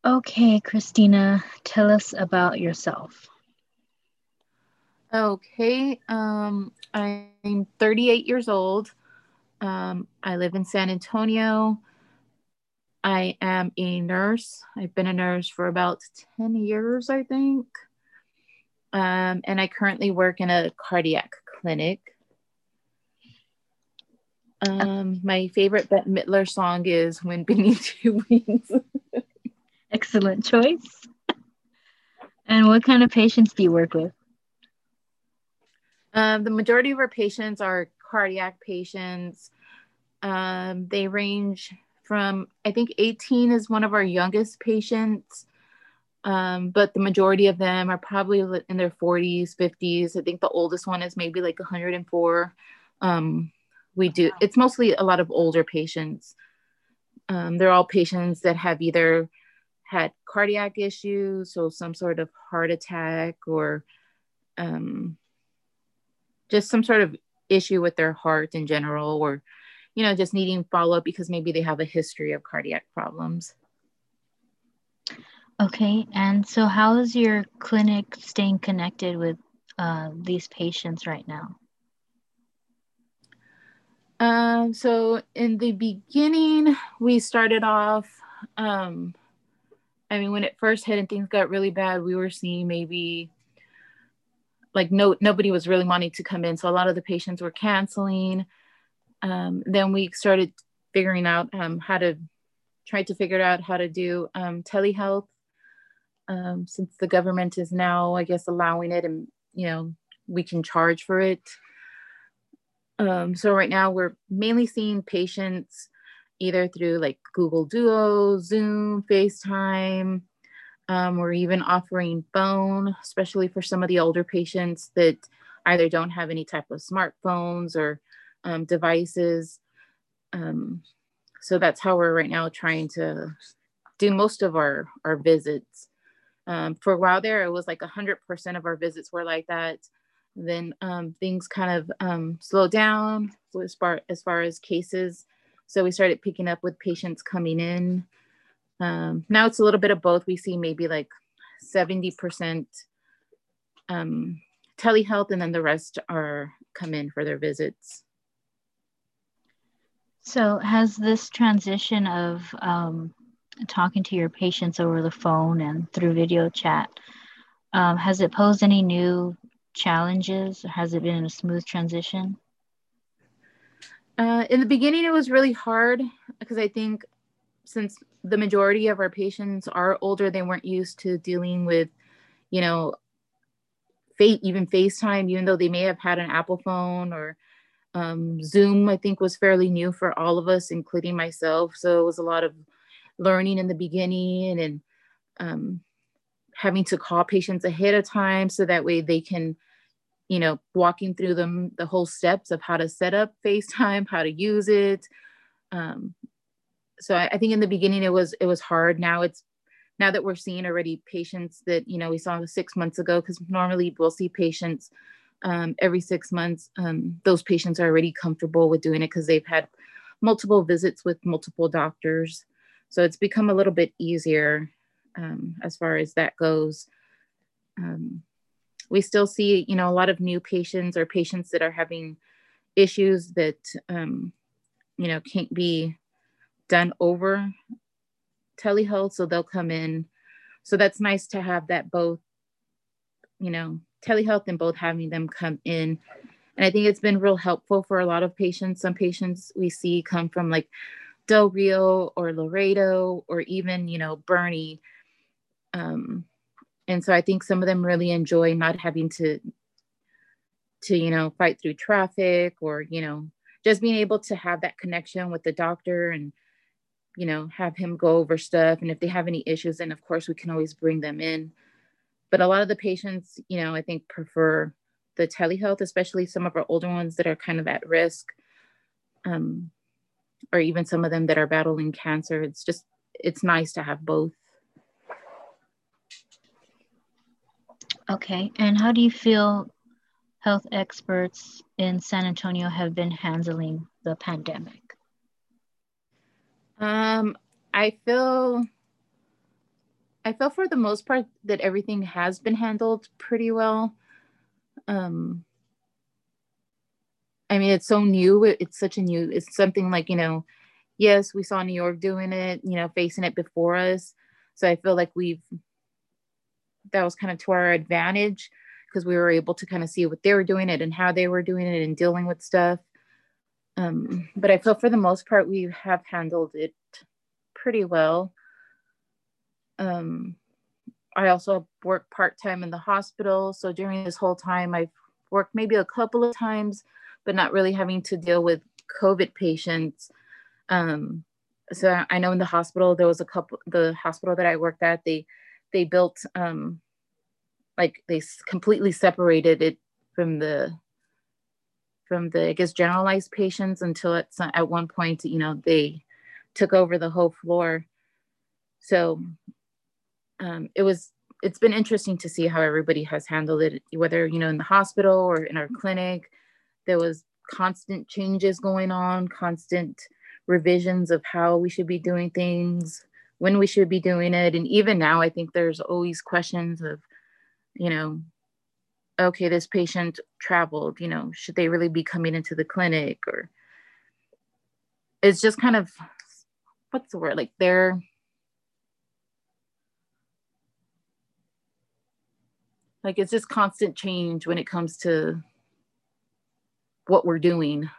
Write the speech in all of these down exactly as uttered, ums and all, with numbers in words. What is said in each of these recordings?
Okay, Christina, tell us about yourself. Okay, um, I'm thirty-eight years old. Um, I live in San Antonio. I am a nurse. I've been a nurse for about ten years, I think. Um, and I currently work in a cardiac clinic. Um, my favorite Bette Midler song is Wind Beneath Two Wings. Excellent choice. And what kind of patients do you work with? Um, the majority of our patients are cardiac patients. Um, they range from, I think eighteen is one of our youngest patients, um, but the majority of them are probably in their forties, fifties. I think the oldest one is maybe like one hundred four. Um, we do, it's mostly a lot of older patients. Um, they're all patients that have either had cardiac issues, so some sort of heart attack, or um, just some sort of issue with their heart in general, or you know, just needing follow up because maybe they have a history of cardiac problems. Okay, and so how is your clinic staying connected with uh, these patients right now? Um, so in the beginning, we started off. Um, I mean, when it first hit and things got really bad, we were seeing maybe like no nobody was really wanting to come in, so a lot of the patients were canceling. Um, then we started figuring out um, how to try to figure out how to do um, telehealth, um, since the government is now, I guess, allowing it, and you know, we can charge for it. Um, so right now we're mainly seeing patients either through like Google Duo, Zoom, FaceTime. Um, we're even offering phone, especially for some of the older patients that either don't have any type of smartphones or um, devices. Um, so that's how we're right now trying to do most of our our visits. Um, for a while there, it was like one hundred percent of our visits were like that. Then um, things kind of um, slowed down as far, as far as cases. So we started picking up with patients coming in. Um, now it's a little bit of both. We see maybe like seventy percent um, telehealth, and then the rest are come in for their visits. So has this transition of um, talking to your patients over the phone and through video chat, um, has it posed any new challenges? Has it been a smooth transition? Uh, in the beginning, it was really hard because I think since the majority of our patients are older, they weren't used to dealing with, you know, fa- even FaceTime, even though they may have had an Apple phone, or um, Zoom, I think was fairly new for all of us, including myself. So it was a lot of learning in the beginning, and um, having to call patients ahead of time so that way they can, you know, walking through them the whole steps of how to set up FaceTime, how to use it. Um, so I, I think in the beginning it was it was hard. Now it's now that we're seeing already patients that you know we saw six months ago, because normally we'll see patients um, every six months. Um, those patients are already comfortable with doing it because they've had multiple visits with multiple doctors. So it's become a little bit easier um, as far as that goes. Um, we still see, you know, a lot of new patients or patients that are having issues that, um, you know, can't be done over telehealth. So they'll come in. So that's nice to have that both, you know, telehealth and both having them come in. And I think it's been real helpful for a lot of patients. Some patients we see come from like Del Rio or Laredo or even, you know, Bernie. Um, and so I think some of them really enjoy not having to to you know fight through traffic, or you know just being able to have that connection with the doctor, and you know have him go over stuff, and if they have any issues, then of course we can always bring them in. But a lot of the patients, you know I think prefer the telehealth, especially some of our older ones that are kind of at risk, um, or even some of them that are battling cancer. It's just it's nice to have both. Okay, and how do you feel health experts in San Antonio have been handling the pandemic? um I feel I feel for the most part that everything has been handled pretty well. Um, I mean, it's so new. It's such a new, it's something like, you know, yes, we saw New York doing it, you know, facing it before us. So I feel like we've, that was kind of to our advantage because we were able to kind of see what they were doing it and how they were doing it and dealing with stuff. Um, but I feel for the most part, we have handled it pretty well. Um, I also work part-time in the hospital. So during this whole time, I've worked maybe a couple of times, but not really having to deal with COVID patients. Um, so I know in the hospital, there was a couple, the hospital that I worked at, they, they built, um, like they completely separated it from the, from the, I guess, generalized patients until at, some, at one point, you know, they took over the whole floor. So um, it was, it's been interesting to see how everybody has handled it, whether, you know, in the hospital or in our clinic. There was constant changes going on, constant revisions of how we should be doing things, when we should be doing it. And even now, I think there's always questions of, you know, okay, this patient traveled, you know, should they really be coming into the clinic? Or it's just kind of, what's the word? Like they're, like it's just constant change when it comes to what we're doing.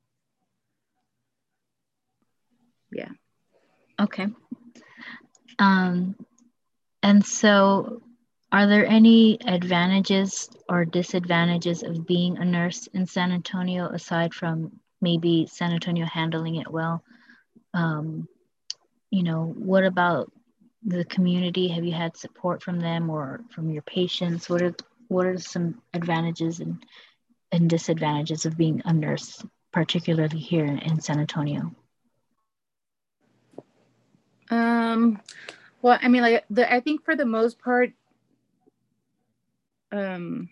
Yeah. Okay. Um, and so are there any advantages or disadvantages of being a nurse in San Antonio aside from maybe San Antonio handling it well? Um, you know, what about the community? Have you had support from them or from your patients? What are what are some advantages and, and disadvantages of being a nurse, particularly here in, in San Antonio? Um, well, I mean, like the, I think for the most part, um,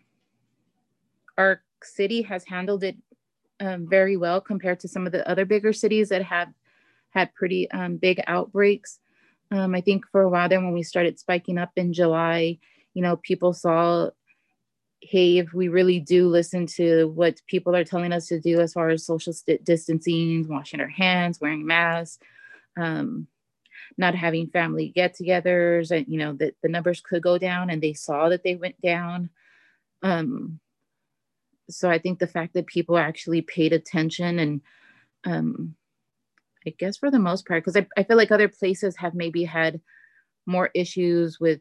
our city has handled it um, very well compared to some of the other bigger cities that have had pretty um, big outbreaks. Um, I think for a while there, when we started spiking up in July, you know, people saw, hey, if we really do listen to what people are telling us to do as far as social st- distancing, washing our hands, wearing masks, um, not having family get-togethers, and you know that the numbers could go down, and they saw that they went down. Um, so I think the fact that people actually paid attention, and um, I guess for the most part, because I, I feel like other places have maybe had more issues with,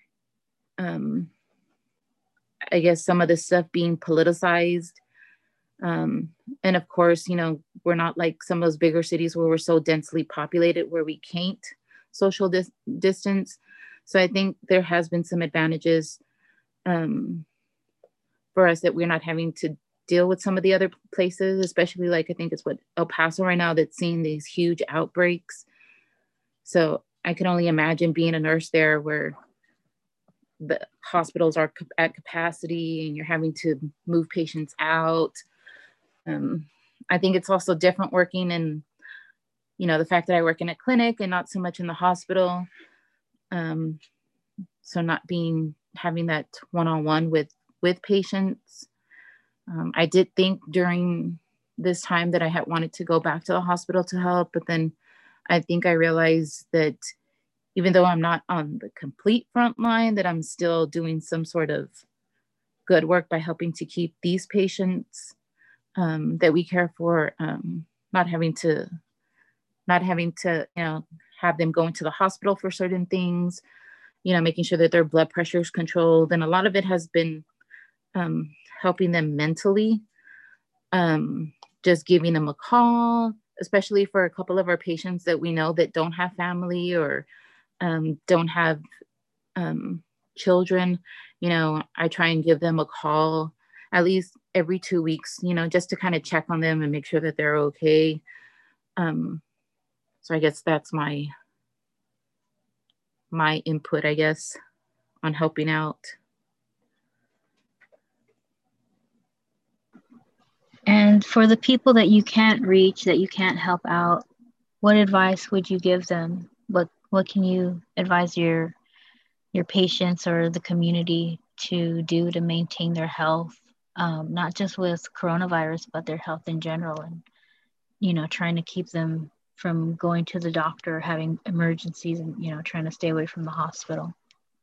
um, I guess, some of the stuff being politicized. Um, and of course, you know, we're not like some of those bigger cities where we're so densely populated where we can't social dis- distance. So I think there has been some advantages um, for us that we're not having to deal with some of the other places, especially like I think it's what El Paso right now that's seeing these huge outbreaks. So I can only imagine being a nurse there where the hospitals are at capacity and you're having to move patients out. Um, I think it's also different working in, you know, the fact that I work in a clinic and not so much in the hospital. Um, so not being, having that one-on-one with, with patients. Um, I did think during this time that I had wanted to go back to the hospital to help, but then I think I realized that even though I'm not on the complete front line, that I'm still doing some sort of good work by helping to keep these patients um, that we care for, um, not having to, not having to, you know, have them go into the hospital for certain things, you know, making sure that their blood pressure is controlled. And a lot of it has been um, helping them mentally, um, just giving them a call, especially for a couple of our patients that we know that don't have family or um, don't have um, children. You know, I try and give them a call at least every two weeks, you know, just to kind of check on them and make sure that they're okay. Um, so I guess that's my my input, I guess, on helping out. And for the people that you can't reach, that you can't help out, what advice would you give them? What what can you advise your your patients or the community to do to maintain their health, um, not just with coronavirus, but their health in general, and, you know, trying to keep them from going to the doctor, having emergencies, and, you know, trying to stay away from the hospital?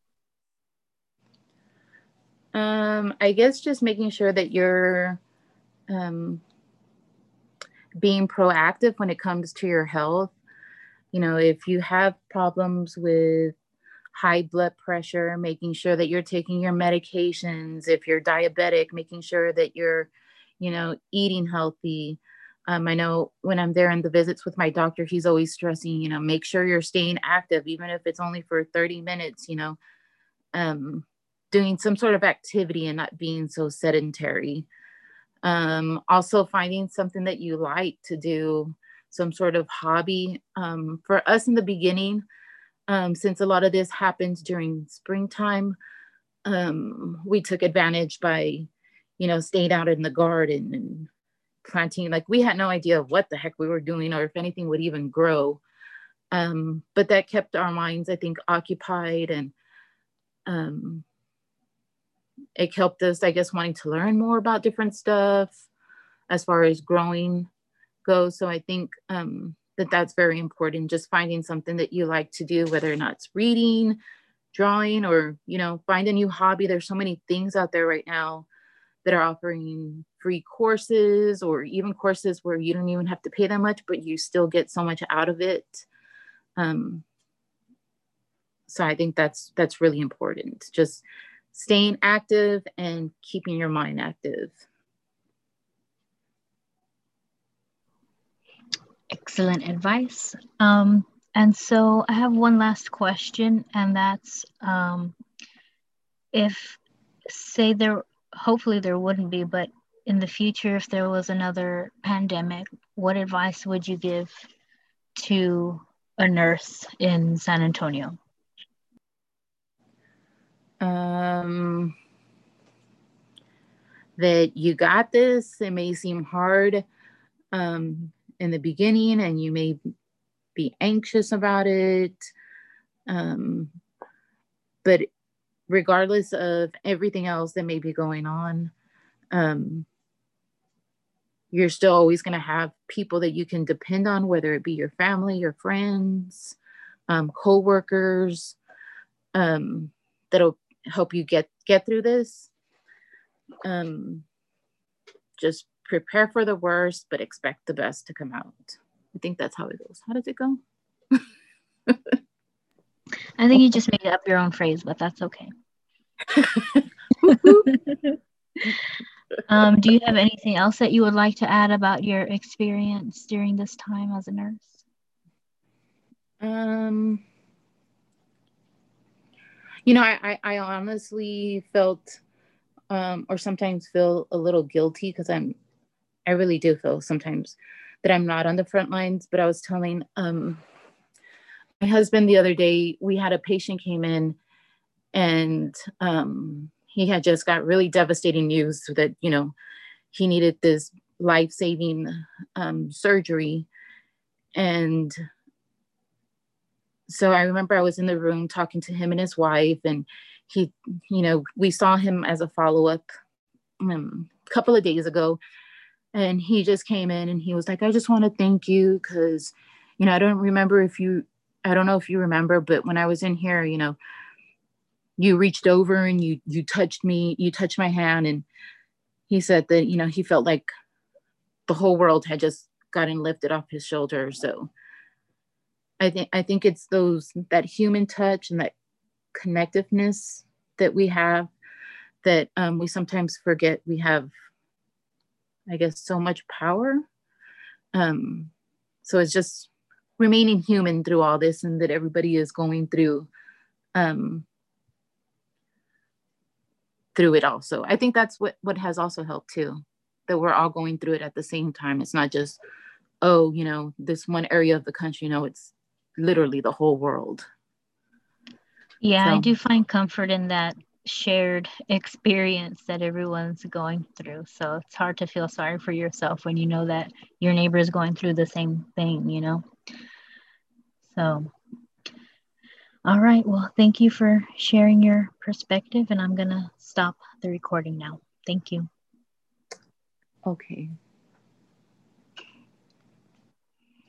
Um, I guess just making sure that you're um, being proactive when it comes to your health. You know, if you have problems with high blood pressure, making sure that you're taking your medications. If you're diabetic, making sure that you're, you know, eating healthy. Um, I know when I'm there in the visits with my doctor, he's always stressing, you know, make sure you're staying active, even if it's only for thirty minutes, you know, um, doing some sort of activity and not being so sedentary. Um, also finding something that you like to do, some sort of hobby. Um, for us in the beginning, um, since a lot of this happens during springtime, um, we took advantage by, you know, staying out in the garden and planting. Like, we had no idea what the heck we were doing or if anything would even grow. Um, but that kept our minds, I think, occupied, and um, it helped us, I guess, wanting to learn more about different stuff as far as growing goes. So I think um, that that's very important, just finding something that you like to do, whether or not it's reading, drawing, or, you know, find a new hobby. There's so many things out there right now that are offering free courses, or even courses where you don't even have to pay that much, but you still get so much out of it. Um, so I think that's that's really important. Just staying active and keeping your mind active. Excellent advice. Um, and so I have one last question, and that's um, if, say there, hopefully there wouldn't be, but in the future, if there was another pandemic, what advice would you give to a nurse in San Antonio? Um, that you got this. It may seem hard um, in the beginning, and you may be anxious about it. Um, but regardless of everything else that may be going on, um, you're still always going to have people that you can depend on, whether it be your family, your friends, um, co-workers, um, that'll help you get get through this. Um, just prepare for the worst, but expect the best to come out. I think that's how it goes. How does it go? I think you just made up your own phrase, but that's okay. um, do you have anything else that you would like to add about your experience during this time as a nurse? Um, you know, I, I, I honestly felt, um, or sometimes feel a little guilty, because I'm, I really do feel sometimes that I'm not on the front lines. But I was telling um, my husband the other day, we had a patient came in, and um, he had just got really devastating news that, you know, he needed this life-saving um, surgery. And so I remember I was in the room talking to him and his wife, and he, you know, we saw him as a follow-up um, a couple of days ago. And he just came in and he was like, I just want to thank you, because, you know, I don't remember if you, I don't know if you remember, but when I was in here, you know, you reached over and you, you touched me, you touched my hand. And he said that, you know, he felt like the whole world had just gotten lifted off his shoulders. So I think, I think it's those, that human touch and that connectiveness that we have, that um, we sometimes forget we have, I guess, so much power. Um, so it's just remaining human through all this, and that everybody is going through um, through it also. I think that's what, what has also helped too, that we're all going through it at the same time. It's not just, oh, you know, this one area of the country, you know, it's literally the whole world. Yeah, So I do find comfort in that shared experience that everyone's going through. So it's hard to feel sorry for yourself when you know that your neighbor is going through the same thing, you know? So, All right. Well, thank you for sharing your perspective, and I'm going to stop the recording now. Thank you. Okay.